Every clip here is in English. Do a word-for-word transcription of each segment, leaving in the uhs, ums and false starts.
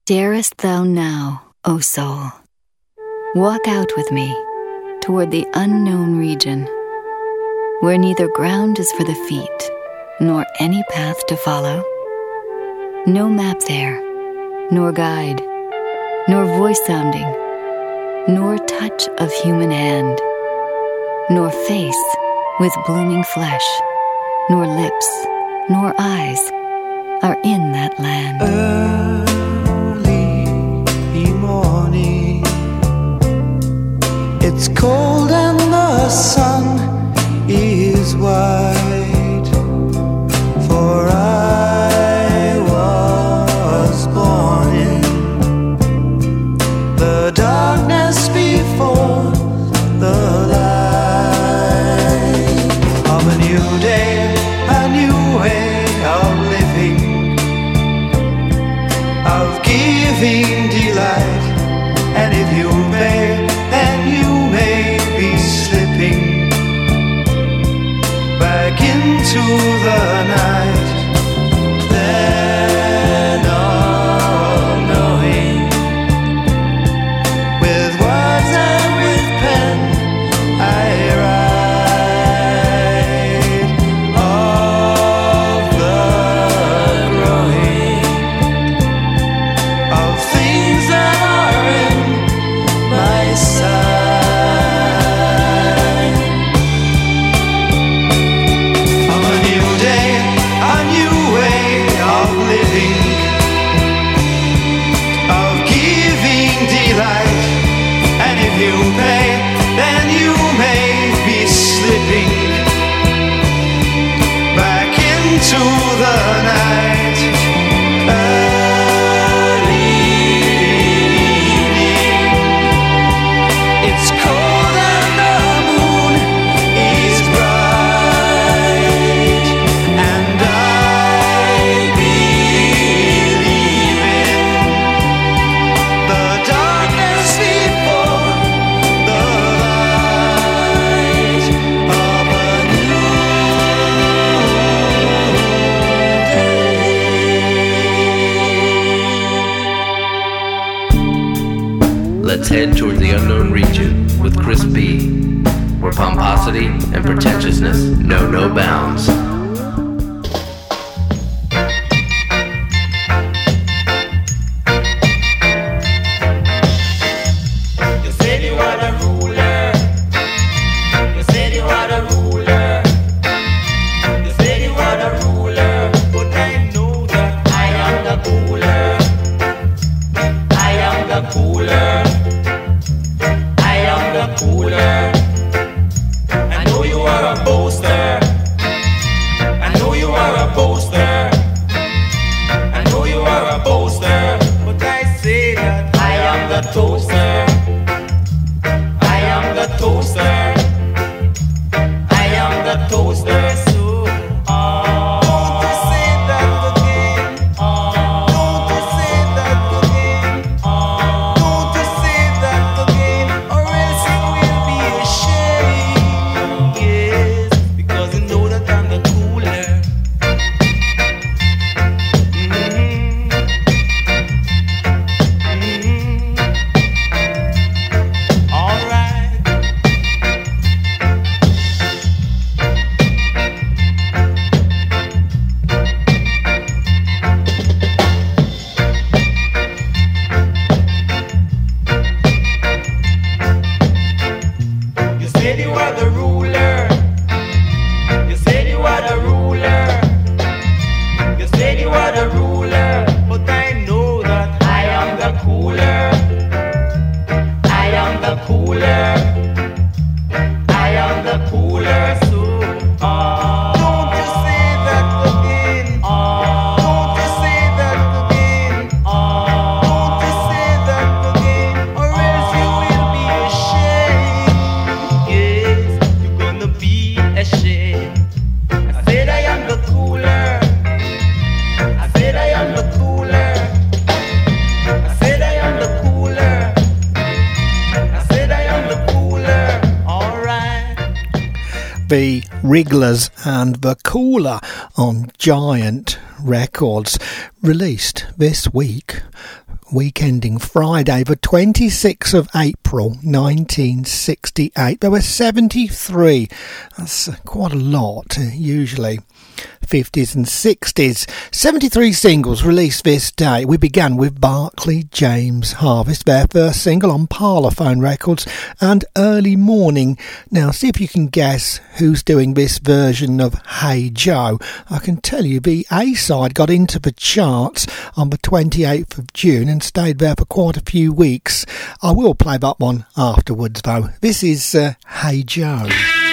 Darest thou now, O soul, walk out with me toward the unknown region, where neither ground is for the feet, nor any path to follow? No map there, nor guide, nor voice sounding, nor touch of human hand, nor face with blooming flesh, nor lips, nor eyes are in that land. Early morning, it's cold and the sun is white, for I was born in the darkness before the light of a new day, a new way of living, of giving delight. And if you may, then you may be slipping back into the night. Then all knowing, with words and with pen I write of the growing of things that are in my sight. Of a new day, a new way of living, of giving delight. And if you pay, then you may be slipping back into the night. Early evening, it's cold and the moon is bright, and I believe in the darkness before the light of a new day. Let's head toward the unknown region with Chris B, where pomposity and pretentiousness know no bounds. You said you are the ruler. You said you are the ruler. You said you are the ruler. But I know that I am the cooler. I am the cooler. I am the cooler. I know you are a boaster. I know you are a boaster. I know you are a boaster. But I say that I am the toaster. I am the toaster. I am the toaster. So don't you say that again. Don't you say that again. Don't you say that again, or else you will be ashamed. Yes, because you know that I'm the cooler. Mhm. Mhm. All right. You said you are the ruler. You said you are the ruler. You said you are the ruler. But I know that I am the cooler. I am the cooler. I am the cooler. So don't you say that again. Don't you say that again. Don't you say that again, or else you will be ashamed. Yes, you're gonna be ashamed. I said I am the cooler. I said I am the cooler. I said I am the cooler. I said I am the cooler. All right. The Wrigglers and the Cooler on Giant Records, released this week week ending Friday, the twenty-sixth of April nineteen sixty-eight. There were seventy-three. That's quite a lot, usually fifties and sixties. seventy-three singles released this day. We began with Barclay James Harvest, their first single on Parlophone Records, and Early Morning. Now, see if you can guess who's doing this version of Hey Joe. I can tell you the A-side got into the charts on the twenty-eighth of June and stayed there for quite a few weeks. I will play that one afterwards, though. This is uh, Hey Joe.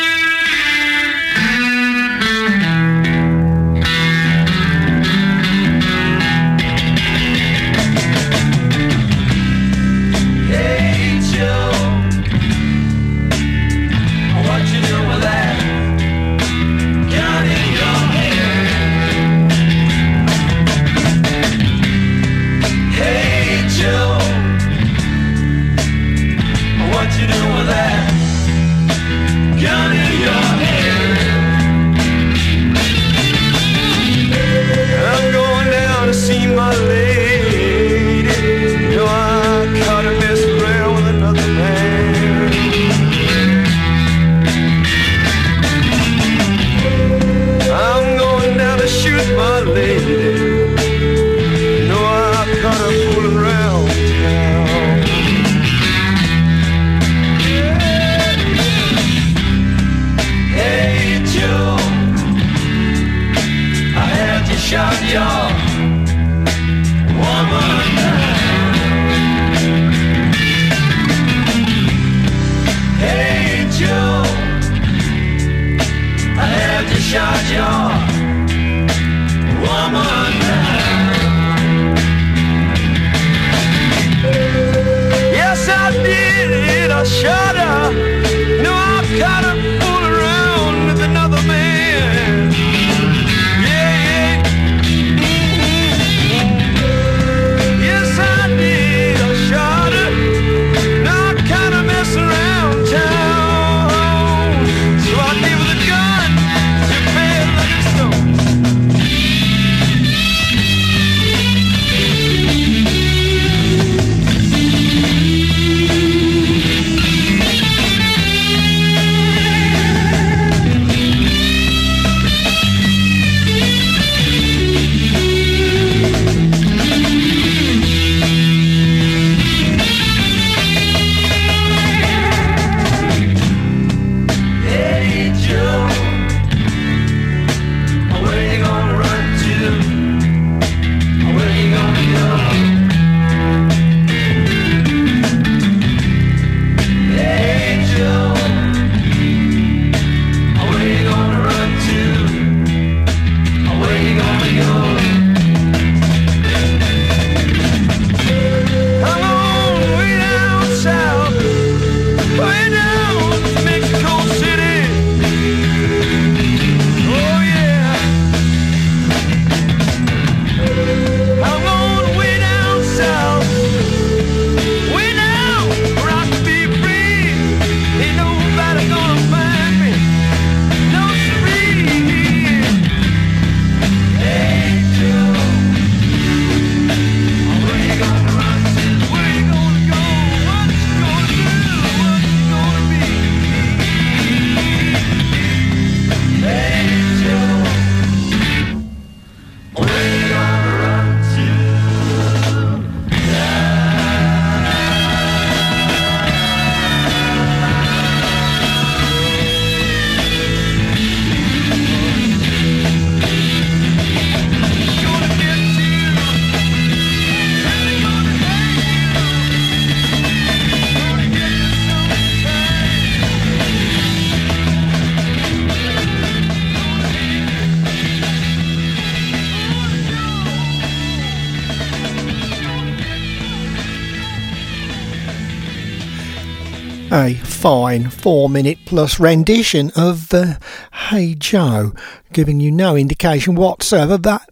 A fine four minute plus rendition of uh, Hey Joe, giving you no indication whatsoever that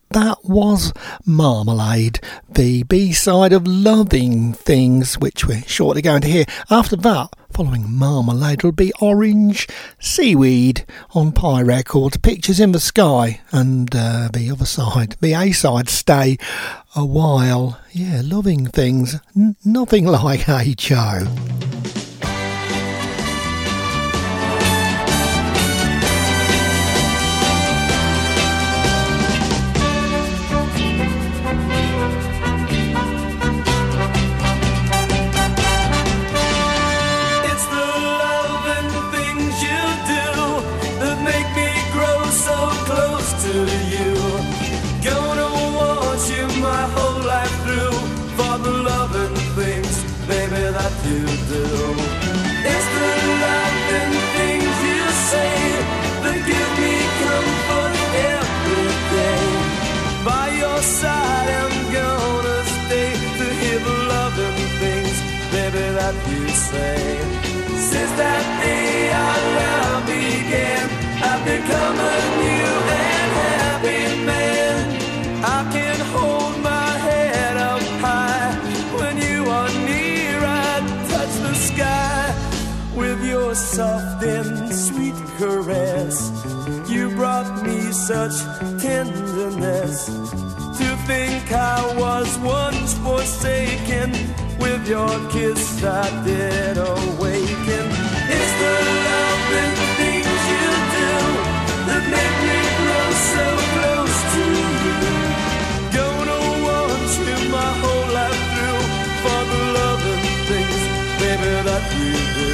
that was Marmalade, the B-side of Loving Things, which we're shortly going to hear. After that, following Marmalade, will be Orange Seaweed on Pie Records, Pictures in the Sky, and uh, the other side, the A-side, Stay a While. Yeah, Loving Things, N- nothing like H O. You do. It's the loving things you say that give me comfort every day. By your side I'm gonna stay to hear the loving things, baby, that you say. Since that day our love began, I've become a new and happy man. I can hold my head up high when you are near. The sky with your soft and sweet caress. You brought me such tenderness. To think I was once forsaken, with your kiss I did awaken. It's the loving things you do that make me grow so close to you. Gonna want you my whole life through for the loving things, baby, that you do.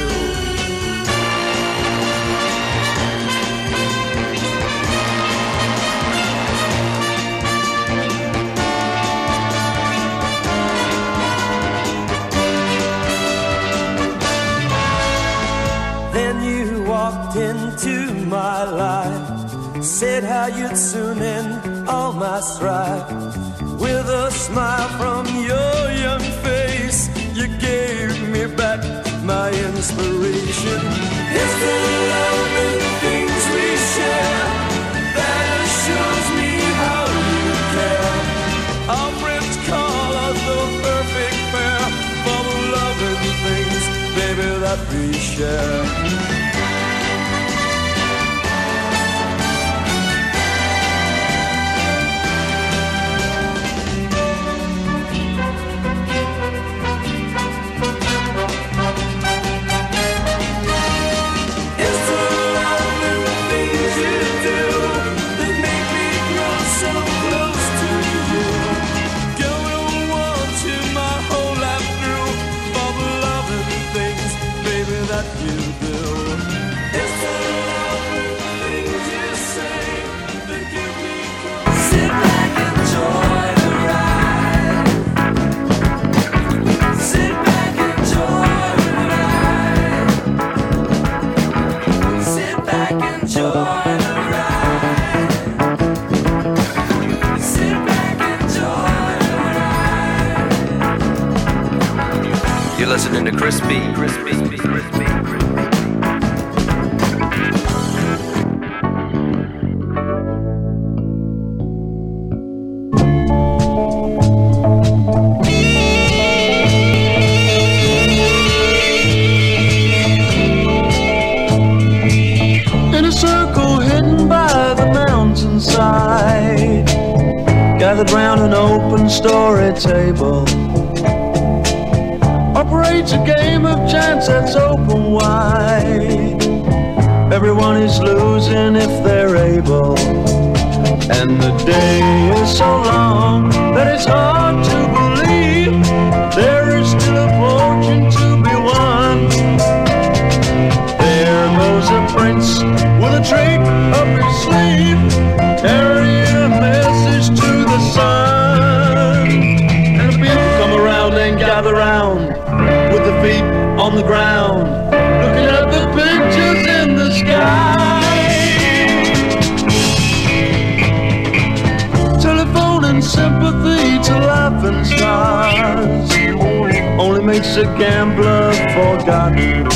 Then you walked into my life, said how you'd soon end all my strife. With a smile from your young face, you gave me back my inspiration. It's the loving things we share that assures me how you care. Our friends call us the perfect pair for the loving things, baby, that we share. You're listening to Chris B. Chris B. Chris B. In a circle hidden by the mountainside, gathered round an open story table, operates a game of chance that's open wide. Everyone is losing if they're able, and the day is so long that it's hard to believe there is still a fortune to be won. There goes a prince with a trick up his sleeve, carrying a message to the sun. And the people come around and gather round, with their feet on the ground, looking at the pictures in the sky. Telephoning sympathy to laughing stars only makes a gambler forgotten.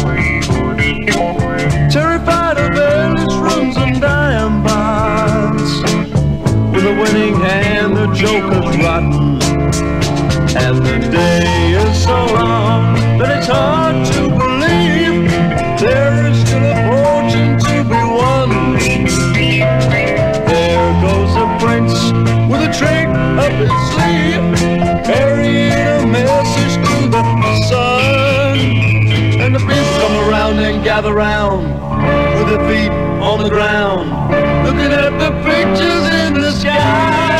Terrified of airless rooms and dime bars, with a winning hand the joker's rotten, and the day is so long that it's hard to believe there is still a fortune to be won. There goes a prince with a trick up his sleeve, carrying a message to the sun. And the people come around and gather round with their feet on the ground, looking at the pictures in the sky.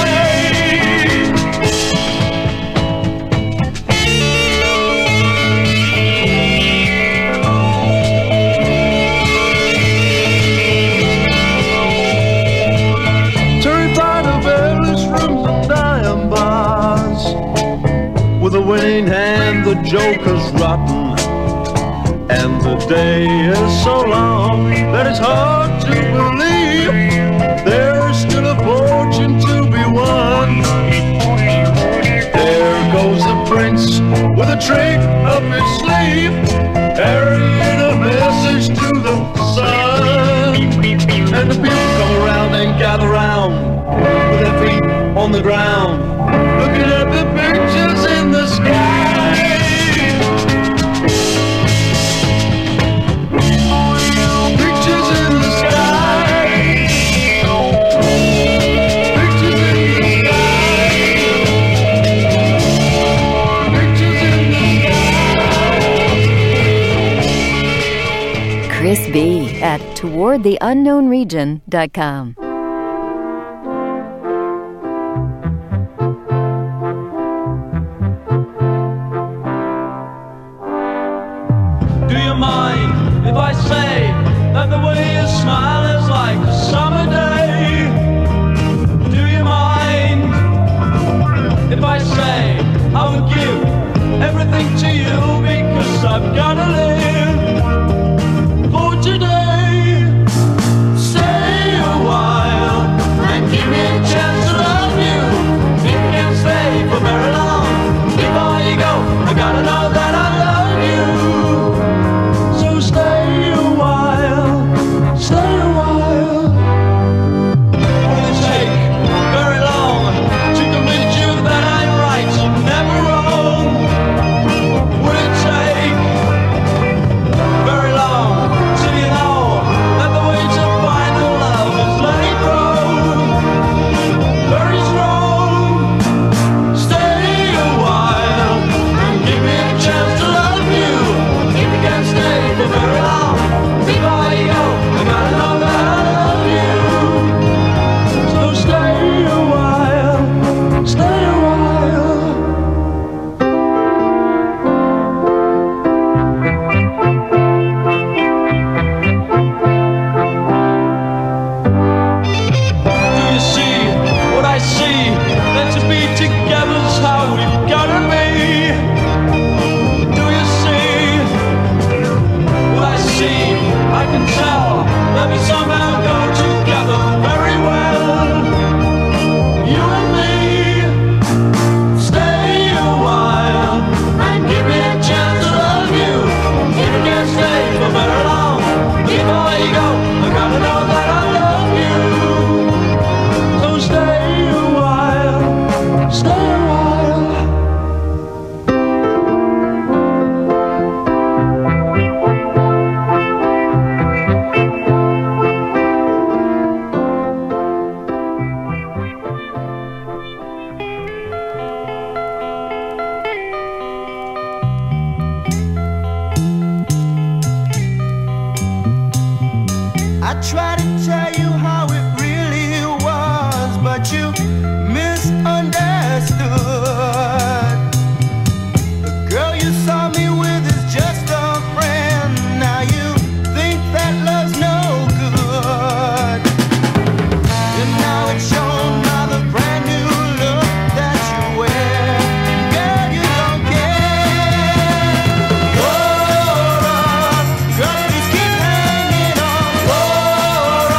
Terrified of endless rooms and iron bars, with a winning hand the joker's rotten, and the day is so long that it's hard to believe there's still a fortune to be won. There goes the prince with a trick up his sleeve, carrying a message to the sun. And the people come around and gather round with their feet on the ground, looking at the pictures in the sky. Chris B. at toward the unknown region dot com. Do you mind if I say that the way you smile is like a summer day? Do you mind if I say I would give everything to you because I've gotta live for today? Stay a while and give me a chance to love you. If you can stay for very long, before you go, I gotta know that I love you. So stay a while, stay a while. Will it take very long to convince you that I'm right and never wrong? Will it take very long till you know that the way to find a love is let it grow very strong? Stay a while and give me a chance to love you. If you can stay for very long, before you go, I gotta know that I love you. So stay a while, stay a while. Do you see what I see? That to be together's how we've gotta be. Do you see what I see? I can tell that we somehow go together very well. You and me. Stay a while and give me a chance to love you. If you can't stay for very long, before you go, I gotta know that I love you. So stay a while, stay a while. I try to tell you how it really was, but you misunderstood. The girl you saw me with is just a friend. Now you think that love's no good. And now it's shown by the brand new look that you wear. Girl, you don't care. Hold on, girl, just keep hanging on. Hold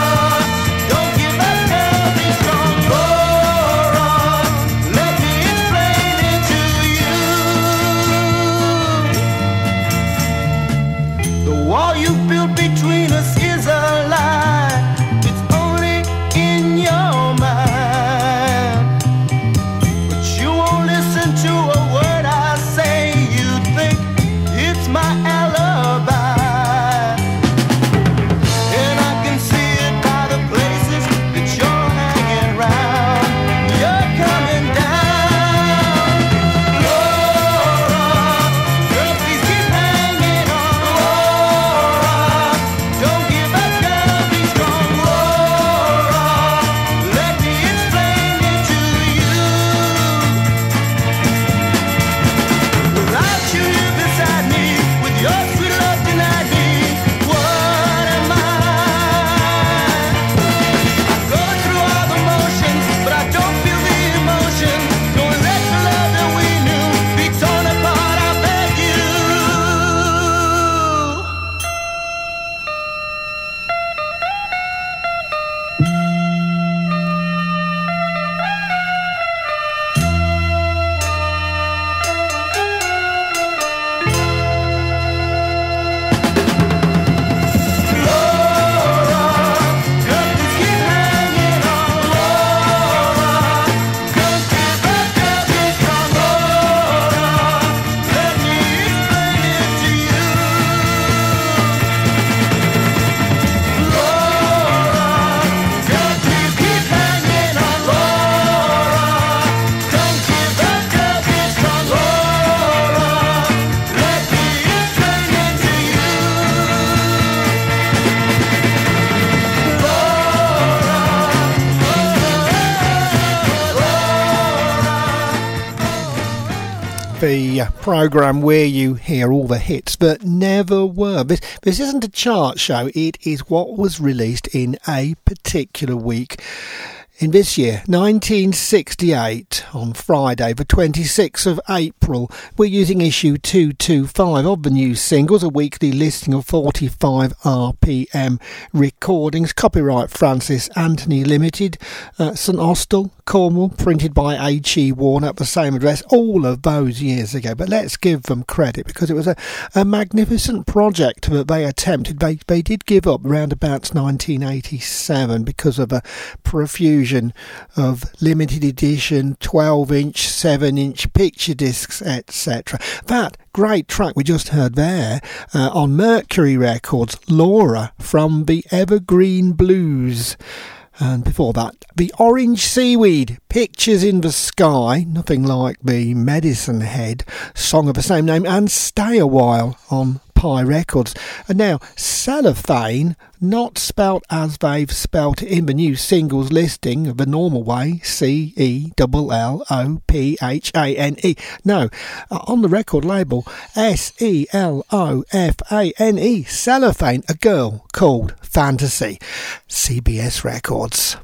the uh, programme where you hear all the hits that never were. This, this isn't a chart show, it is what was released in a particular week. In this year, nineteen sixty-eight, on Friday, the twenty-sixth of April, we're using issue two twenty-five of the new singles, a weekly listing of forty-five R P M recordings, copyright Francis Anthony Limited, uh, St Austell, Cornwall, printed by H E Warner at the same address all of those years ago. But let's give them credit, because it was a, a magnificent project that they attempted. They, they did give up round about nineteen eighty-seven because of a profusion of limited edition twelve inch, seven inch picture discs, et cetera. That great track we just heard there uh, on Mercury Records, Laura from the Evergreen Blues. And before that, the Orange Seaweed, Pictures in the Sky, nothing like the Medicine Head song of the same name, and Stay a While on Pie Records. And now, Cellophane, not spelt as they've spelt it in the new singles listing the normal way, C E L L O P H A N E. No, on the record label, S E L O F A N E, Cellophane, a girl called Fantasy. C B S Records.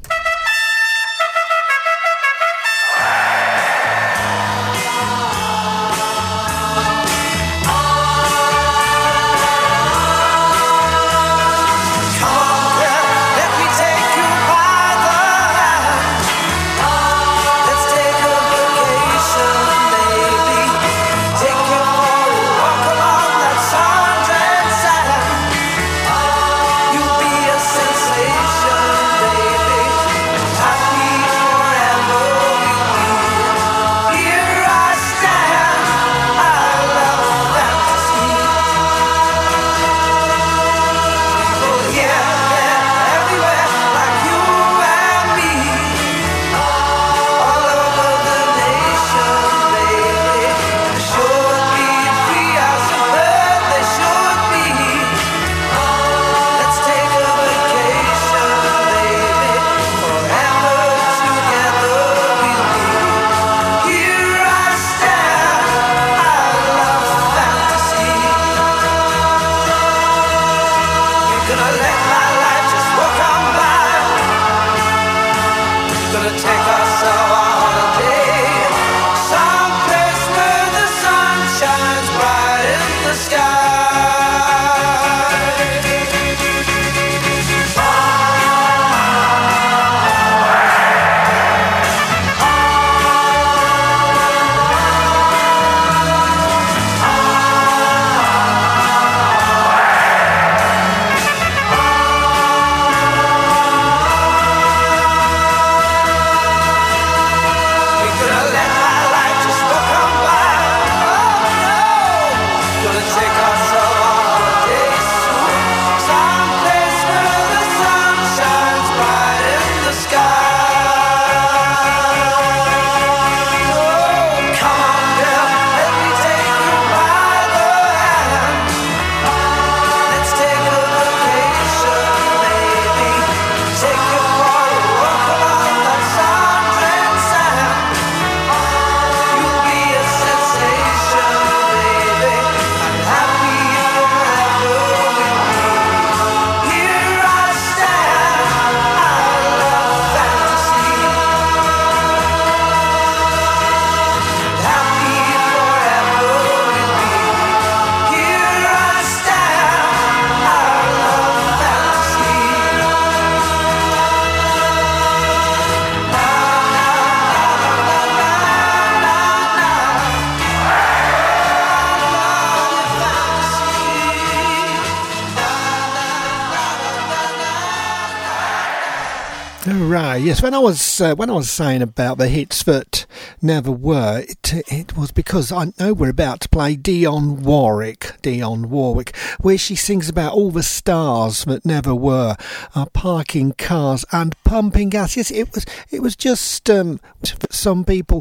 Yes, when I was uh, when I was saying about the hits that never were, it, it was because I know we're about to play Dionne Warwick, Dionne Warwick, where she sings about all the stars that never were, uh, parking cars and pumping gas. Yes, it was it was just um, some people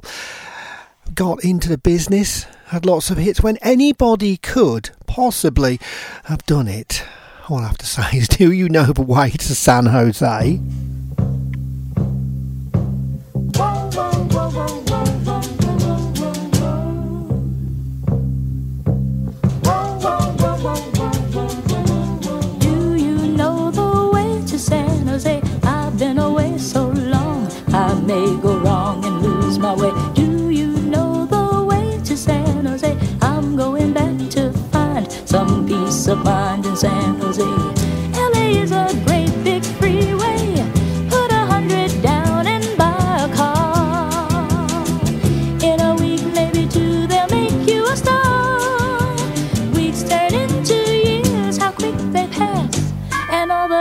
got into the business, had lots of hits when anybody could possibly have done it. All I have to say is, do you know the way to San Jose?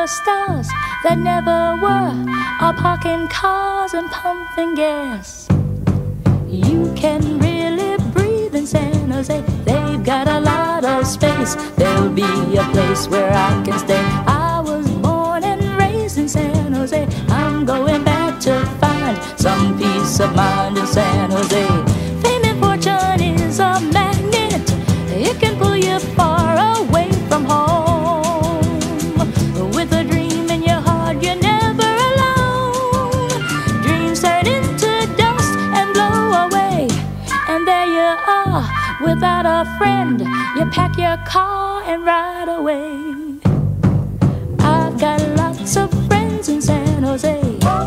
the stars that never were are parking cars and pumping gas. You can really breathe in San Jose. They've got a lot of space. There'll be a place where I can stay. I was born and raised in San Jose. I'm going back to find some peace of mind in San Jose. Fame and fortune is a magnet. It can pull you far away from home. With a dream in your heart, you're never alone. Dreams turn into dust and blow away. And there you are, without a friend. You pack your car and ride away. I've got lots of friends in San Jose.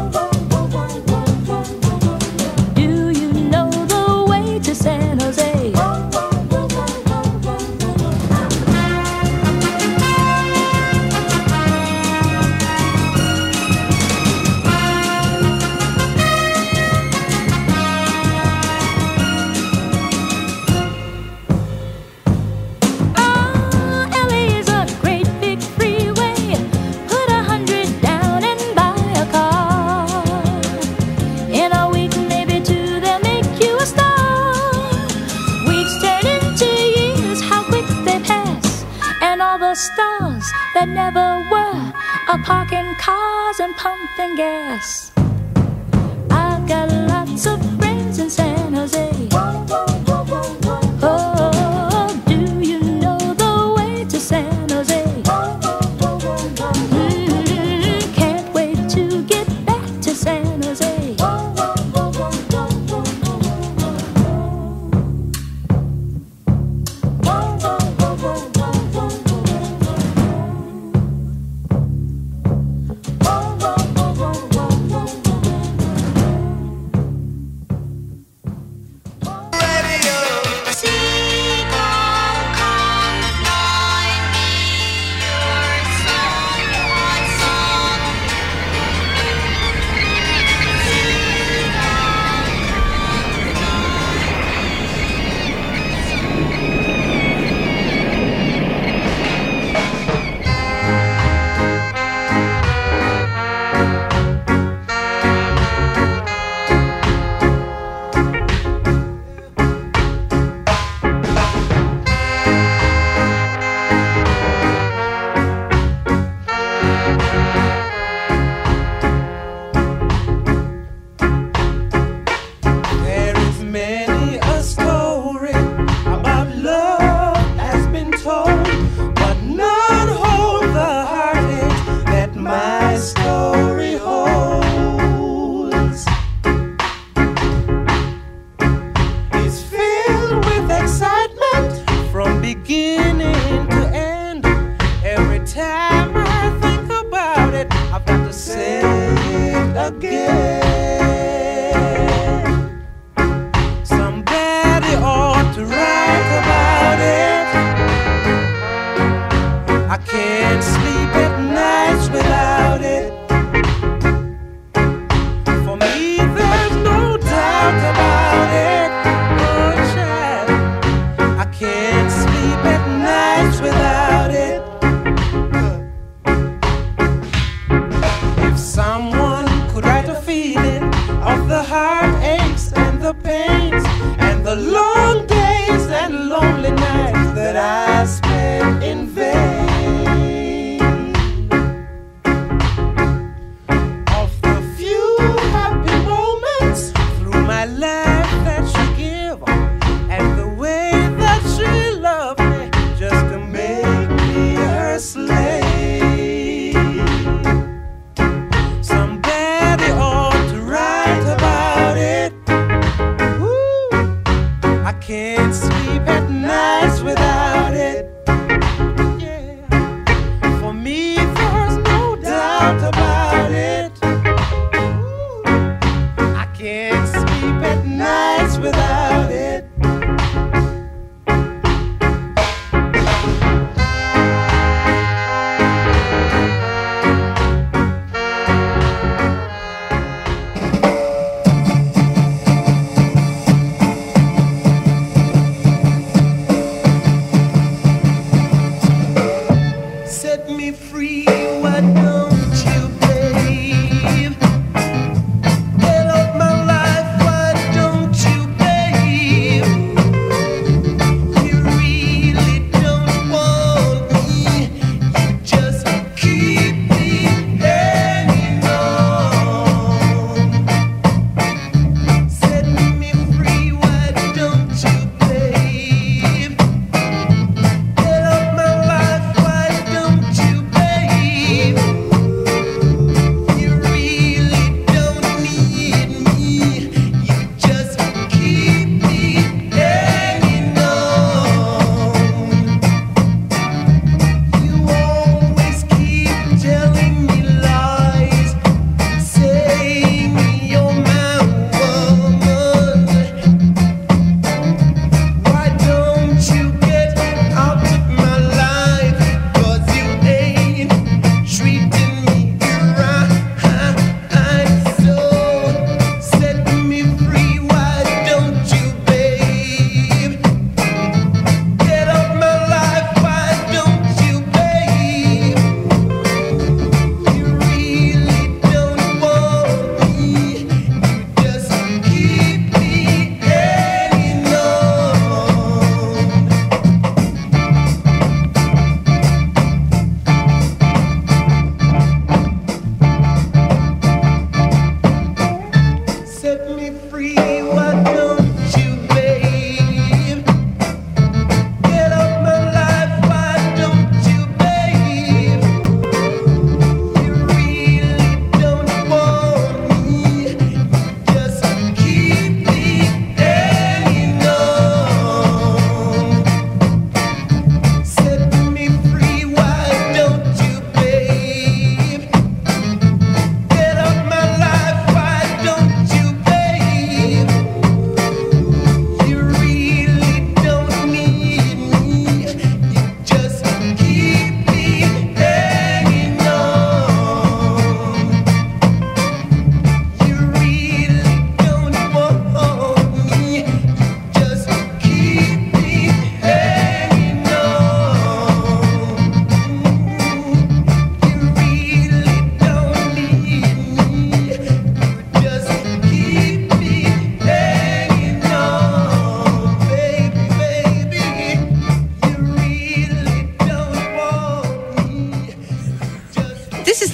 Do you know the way to San Jose? Stars that never were are parking cars and pumping gas. I've got lots of friends in San Jose. Oh, do you know the way to San Jose? Mm, can't wait to get back to San Jose. Set me free, why don't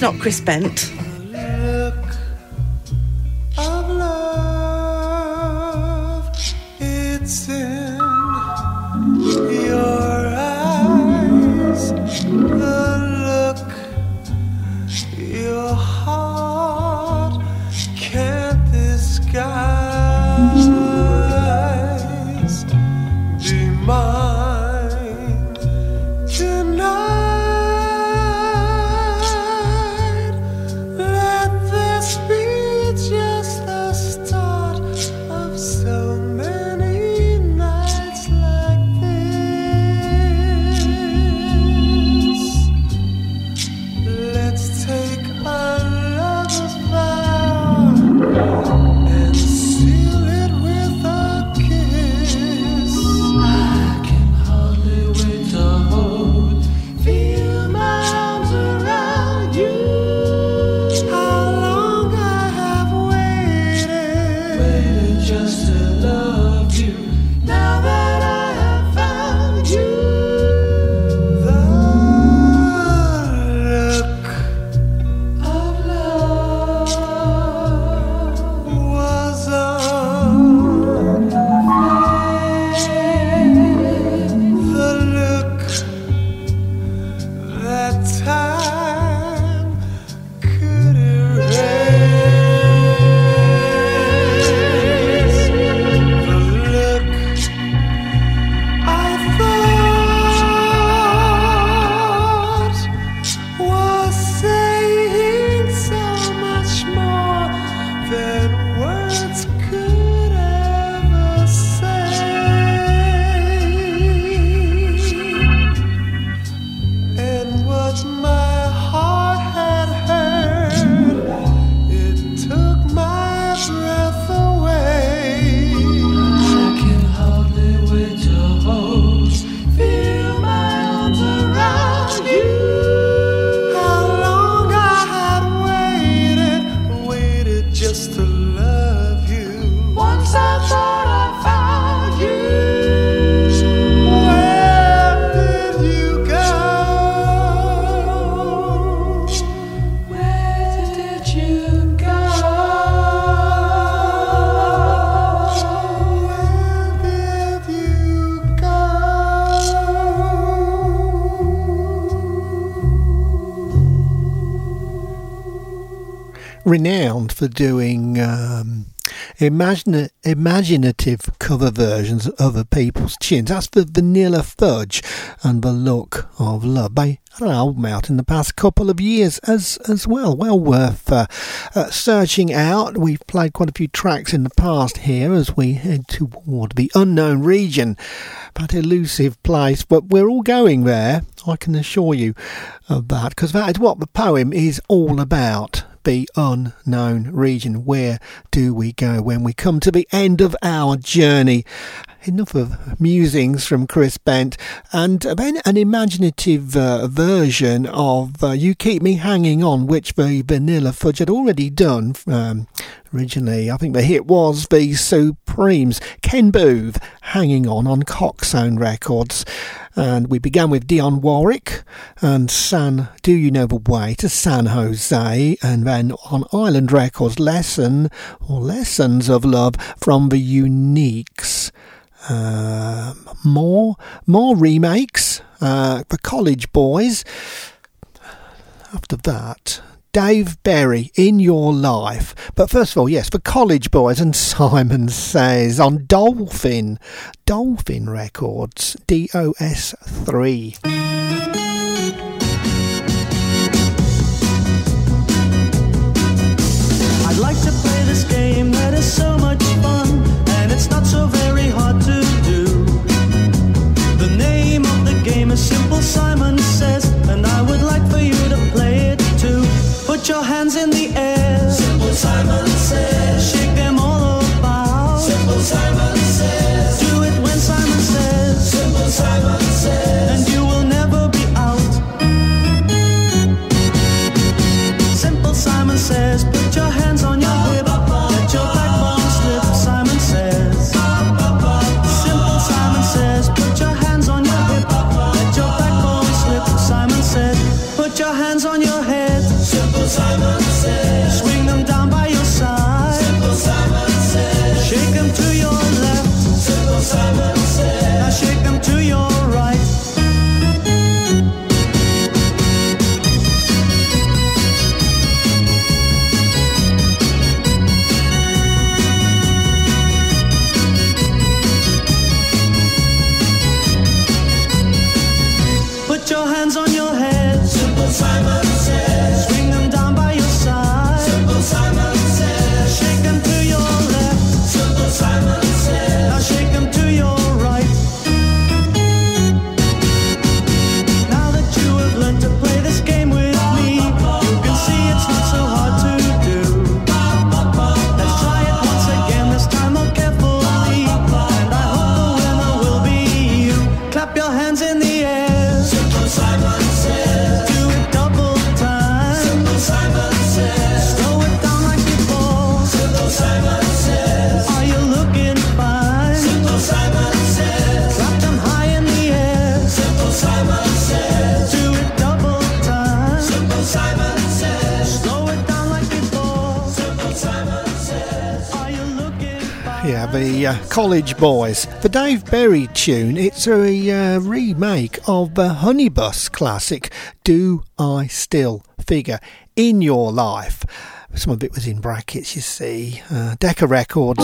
not Chris Bent. Of love, it's in your eyes. The look your heart can't disguise. Be mine tonight. Let this be just the start of so many nights like this. Let's take a lover's vow and seal it with a kiss. I can hardly wait to hold, feel my arms around you. How long I have waited, waited just to love you. Now that I have found you, the look of love was on your face. The look that time could erase. The look I thought was saying so much more than words could ever say. And what my heart had heard, it took my breath away. I can hardly wait to hold, feel my arms around you. How long I had waited, waited just to love you. Once I thought I found you. Where did you go? Where did you go? Where did you go? Renowned for doing um, imagine- imaginative cover versions of other people's tunes. That's for Vanilla Fudge and The Look of Love. They had an album out in the past couple of years as as well. Well worth uh, uh, searching out. We've played quite a few tracks in the past here as we head toward the unknown region. That elusive place, but we're all going there, I can assure you of that, because that is what the poem is all about. The unknown region. Where do we go when we come to the end of our journey? Enough of musings from Chris Bent, and then an imaginative uh, version of uh, You Keep Me Hanging On, which the Vanilla Fudge had already done um, originally. I think the hit was the Supremes, Ken Booth, Hanging On on Coxsone Records. And we began with Dionne Warwick and San Do You Know the Way to San Jose, and then on Island Records, Lesson or Lessons of Love from the Uniques. Uh, more more remakes uh, for College Boys. After that, Dave Berry, In Your Life. But first of all, yes, for College Boys and Simon Says on Dolphin, Dolphin Records, D O S three. I'd like to play this game that is so much fun, and it's not so very hard to do. The name of the game is Simple Simon Says, and I would like for you to play it too. Put your hands in the air. Simple Simon Says. Shake them all about. Simple Simon Says. Do it when Simon says. Simple Simon Says. And you will never be out. Simple Simon Says. Put your hands on your hip. Let your backbone slip. Simon Says. Simple Simon Says. Put your hands on your hip. Let your backbone slip. Simon Says. Put your hands on your head. Simple your hands on your head. Simple Simon says. Swing them down by your side. Simple Simon says. Shake them to your left. Simple Simon says. Now shake them to your right. Now that you have learned to play this game with me, you can see it's not so hard to do. Let's try it once again, this time more carefully, and I hope the winner will be you. Clap your hands in the air. Simple Simon says. Do it double time. Simple Simon says. Slow it down like before. Simple Simon says. Are you looking fine? Simple Simon says. Clap them high in the air. Simple Simon says. Do it double time. Simple Simon says. Slow it down like before. Simple Simon says. Are you looking fine? Yeah, the uh, College Boys. The Dave Berry tune, it's a uh, remake of the Honeybus classic, Do I Still Figure in Your Life? Some of it was in brackets, you see. Uh, Decca Records.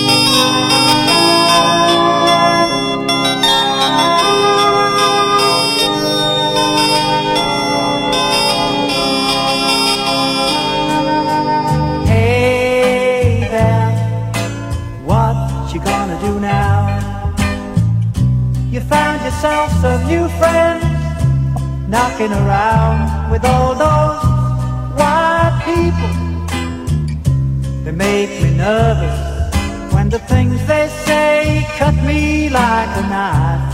Hey there, what you gonna do now? You found yourself some new friends knocking around with all those white people. They make me nervous when the things they say cut me like a knife.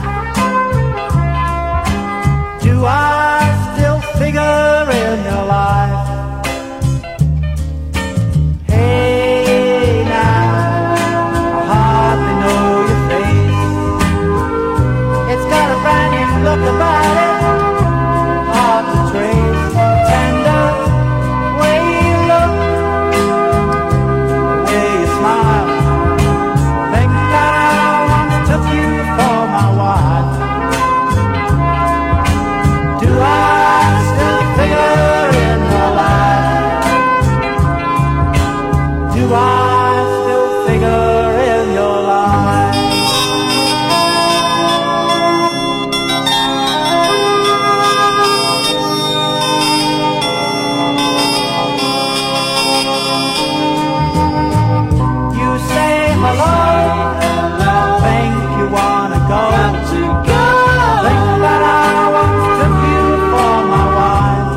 Do I still figure in your life? Hey now, I hardly know your face. It's got a brand new look about it, hard to trace. Tender way you look, the way you smile. Think that I once took you for my wife. Do I still figure in your life? Do I still figure in your life? You say hello, think you wanna go. Think that I once took you for my wife.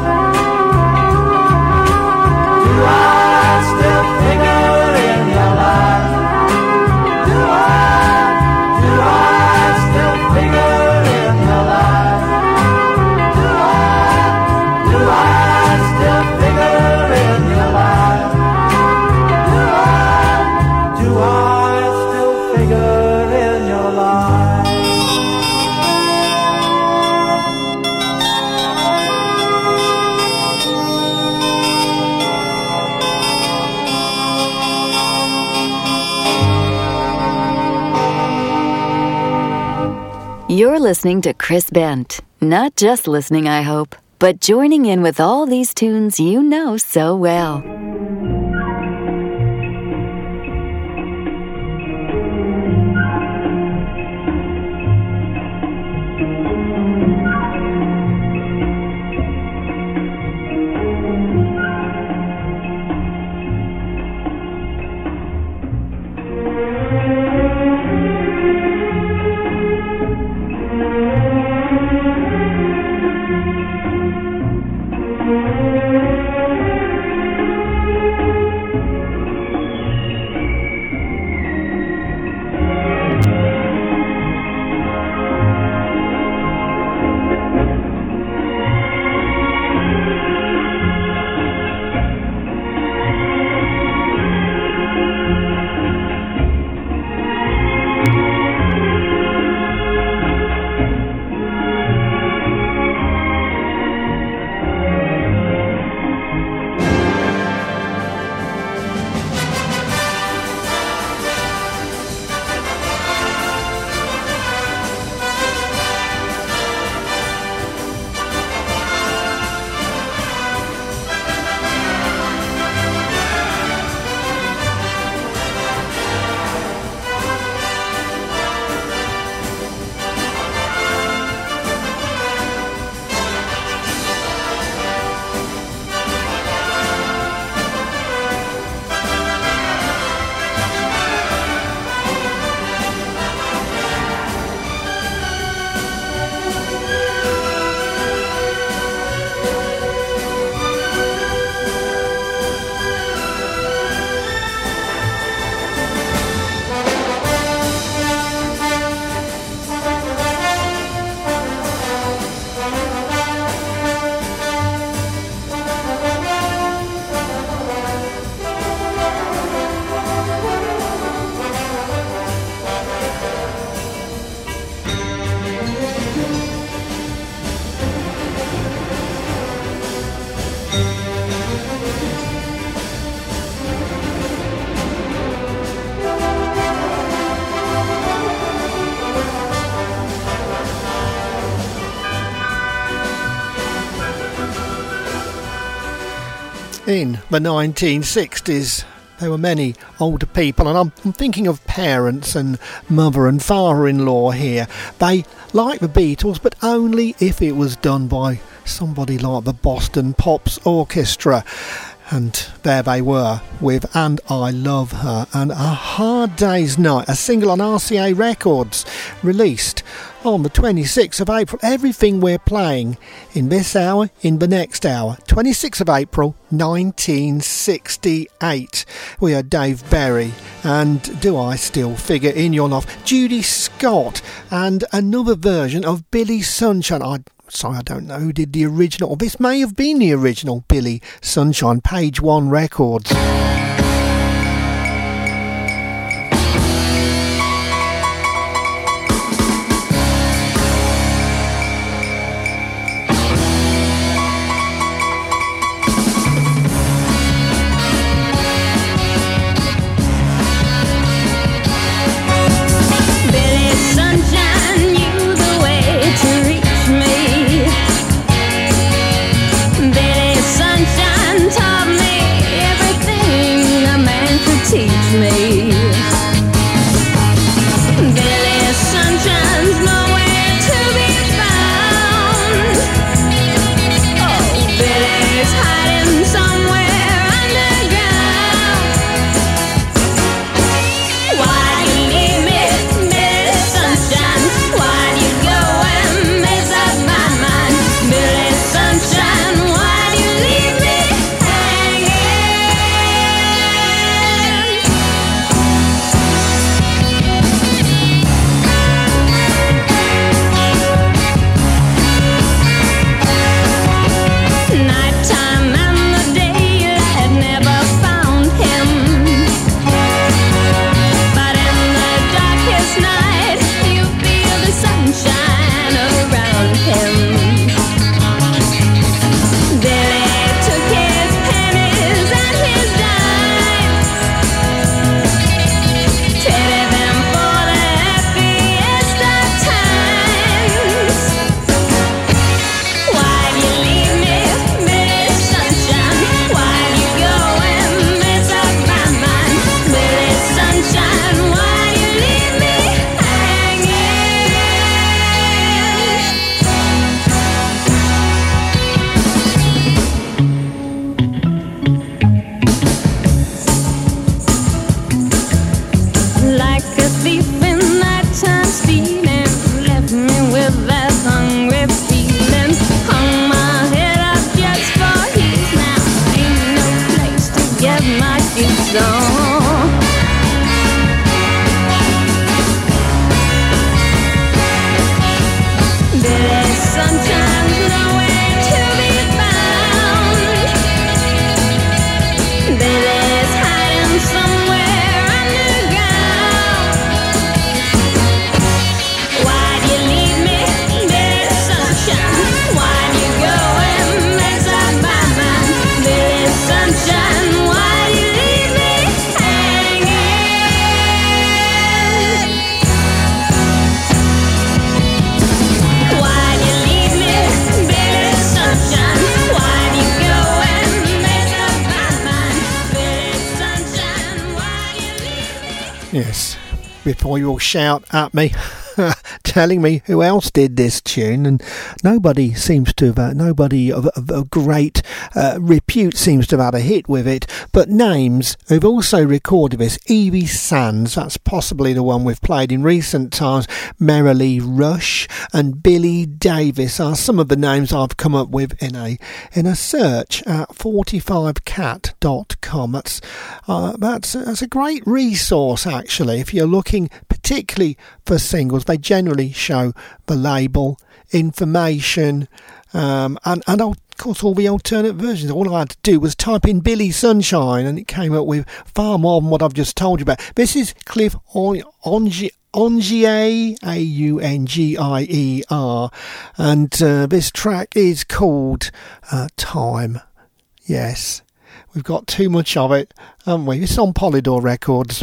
Do I still figure in your life? Do I, do I still figure in your life? Do I, do I still figure in your life? Do I, do I still figure in your life? You're listening to Chris Bent. Not just listening, I hope, but joining in with all these tunes you know so well. In the nineteen sixties, there were many older people, and I'm, I'm thinking of parents and mother and father-in-law here. They liked the Beatles, but only if it was done by somebody like the Boston Pops Orchestra. And there they were with And I Love Her and A Hard Day's Night, a single on R C A Records, released on the twenty-sixth of April. Everything we're playing in this hour, in the next hour, twenty-sixth of April nineteen sixty-eight. We are Dave Berry and Do I Still Figure in Your Life, Judy Scott, and another version of Billy Sunshine. I Sorry, I don't know who did the original. Or this may have been the original Billy Sunshine, Page One Records. Yes, before you all shout at me telling me who else did this tune, and nobody seems to have, uh, nobody of, of, of great uh, repute seems to have had a hit with it, but names who've also recorded this: Evie Sands, that's possibly the one we've played in recent times, Merrily Rush and Billy Davis are some of the names I've come up with in a in a search at forty-five cat dot com. That's, uh, that's, that's a great resource actually if you're looking particularly for singles. They generally show the label, information, um, and, and of course all the alternate versions. All I had to do was type in Billy Sunshine and it came up with far more than what I've just told you about. This is Cliff Ongier, Ongier, A U N G I E R, and uh, this track is called uh, Time. Yes, we've got too much of it, haven't we? It's on Polydor Records.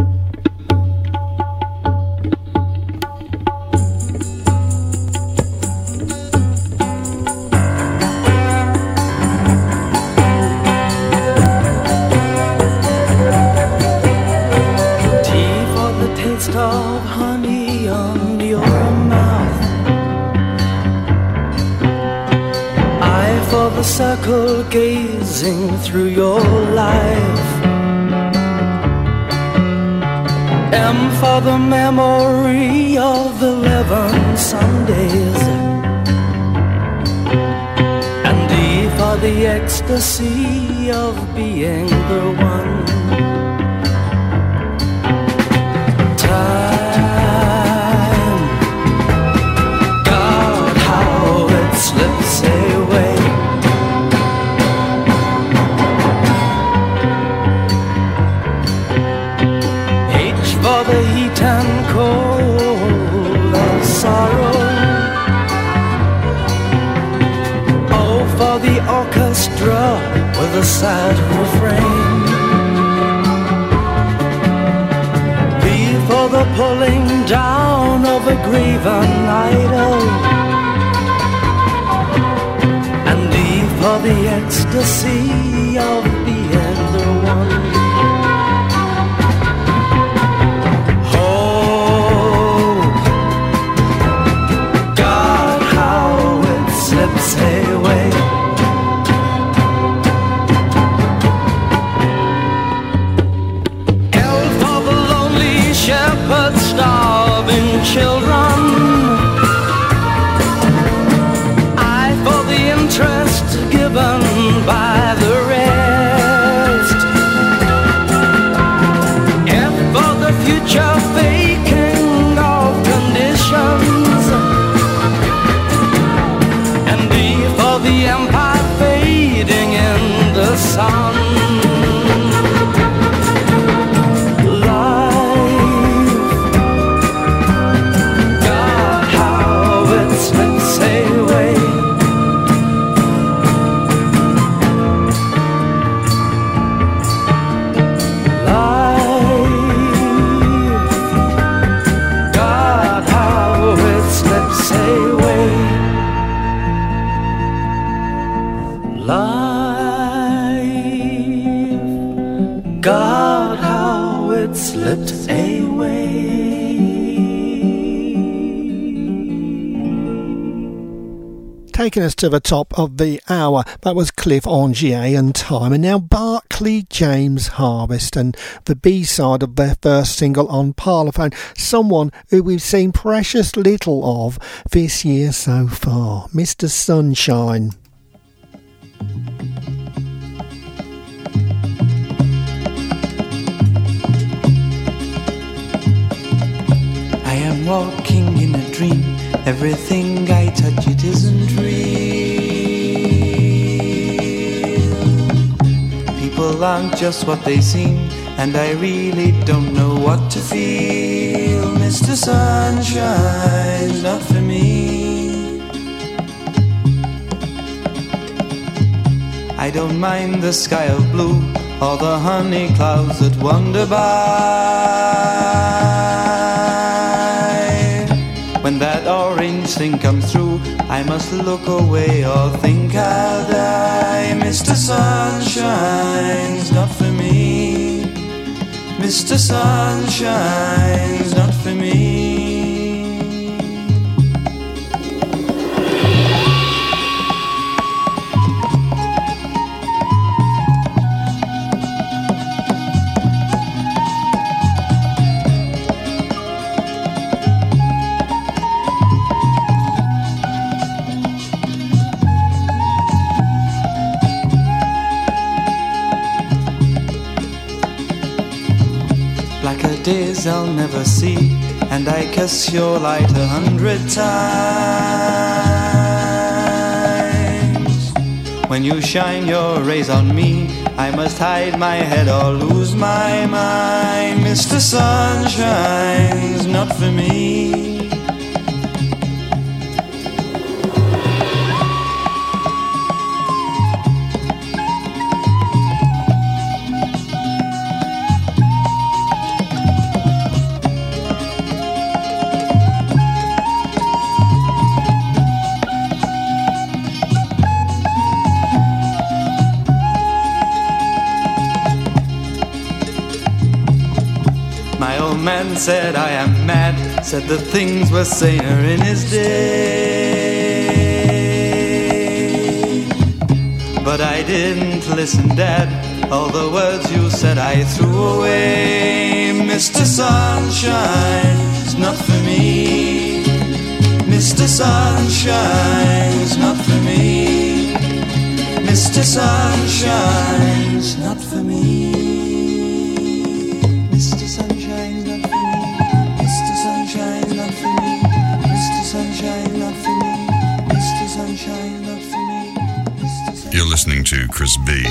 a circle gazing through your life. M for the memory of eleven Sundays, and D for the ecstasy of being the one. Time, God, how it slips away. H for the heat and cold of sorrow. O for the orchestra with a sad refrain. V for the pulling down of a graven idol, and D for the ecstasy of being the one. Hope, God, how it slips away. L for the lonely shepherd starving children. I for the interest given by the rest. F for the future faking of conditions, and D for the empire fading in the sun. God, how it slipped away. Taking us to the top of the hour, that was Cliff Angier and Time, and now Barclay James Harvest and the B-side of their first single on Parlophone, someone who we've seen precious little of this year so far, Mister Sunshine. I am walking in a dream. Everything I touch, it isn't real. People aren't just what they seem, and I really don't know what to feel. Mister Sunshine's not for me. I don't mind the sky of blue or the honey clouds that wander by. When that orange thing comes through, I must look away or think I'll die. Mister Sunshine's not for me. Mister Sunshine's not for me. Blacker days I'll never see, and I kiss your light a hundred times. When you shine your rays on me, I must hide my head or lose my mind. Mister Sunshine's not for me. Man said I am mad, said the things were saner in his day. but I didn't listen, Dad. All the words you said I threw away. Mister Sunshine's not for me. Mister Sunshine's not for me. Mister Sunshine's not for me. Mister Sunshine's not for me. Mister Sunshine's not for me. Mister Sunshine's not for me. Mister Sunshine's not for me. Mister Sunshine. You're listening to Chris B.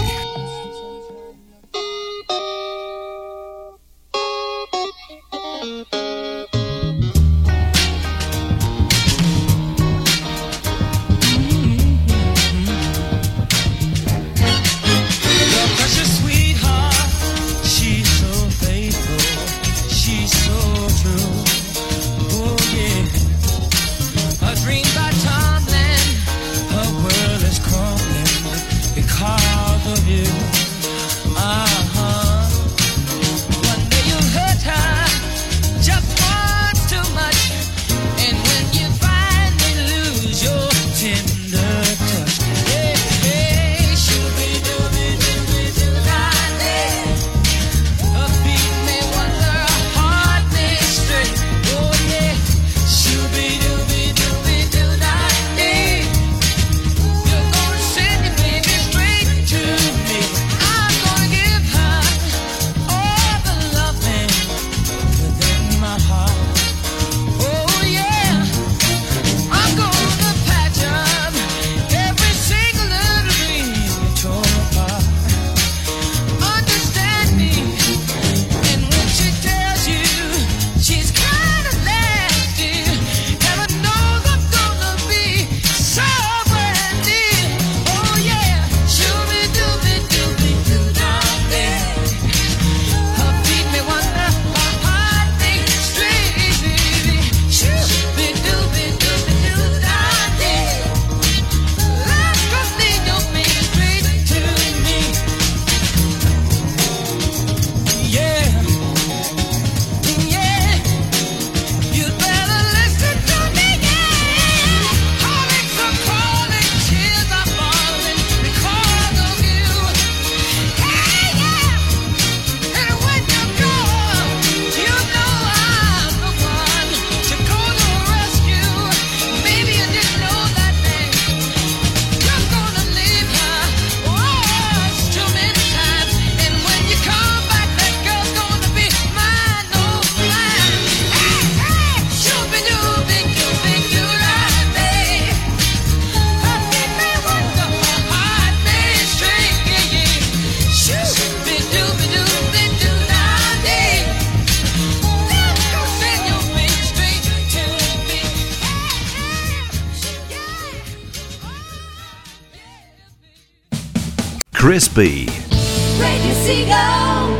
Chris B. Radio Seagull.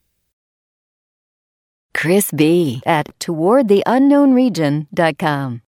Chris B. at toward the unknown region dot com.